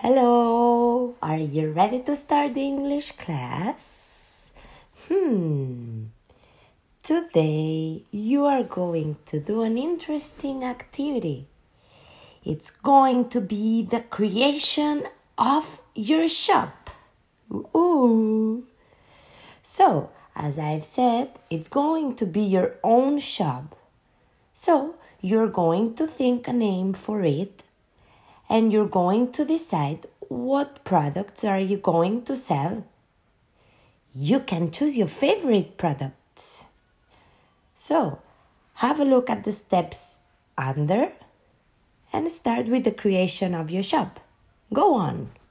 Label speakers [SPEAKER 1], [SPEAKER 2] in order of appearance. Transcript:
[SPEAKER 1] Hello, are you ready to start the English class? Today you are going to do an interesting activity. It's going to be the creation of your shop. Ooh. So, as I've said, it's going to be your own shop. So, you're going to think a name for it. And you're going to decide what products are you going to sell. You can choose your favorite products. So, have a look at the steps under and start with the creation of your shop. Go on.